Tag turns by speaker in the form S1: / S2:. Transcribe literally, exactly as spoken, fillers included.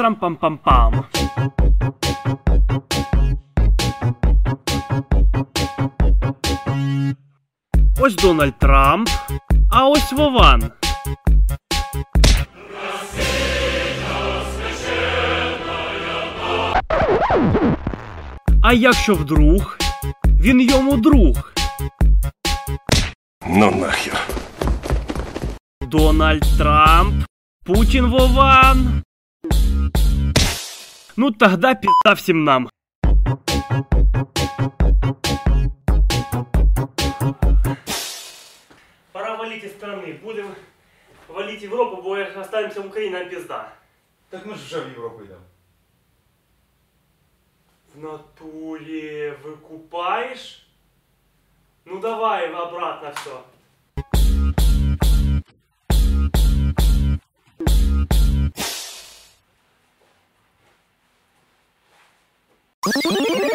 S1: Трам-пам-пам-пам. Ось Дональд Трамп, а ось Вован. А якщо вдруг він йому друг?
S2: Ну нахер.
S1: Дональд Трамп, Путин Вован. Ну тогда пизда всем нам. Пора валить из страны. Будем валить Европу, бо останемся в Украине, нам пизда.
S3: Так ми ж вже в Європу йдемо.
S1: В натуре выкупаешь? Ну давай обратно все.